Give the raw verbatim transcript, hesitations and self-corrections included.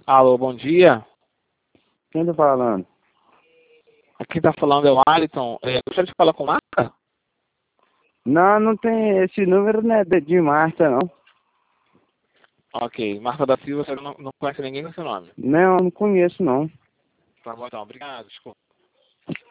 Alô, bom dia. Quem tá falando? Aqui tá falando é o Alisson. É, gostaria de falar com Marta? Não, não tem esse número, né, de de Marta, não. Ok. Marta da Silva, você não, não conhece ninguém com esse nome. Não, não conheço, não. Tá bom, então. Obrigado. Desculpa.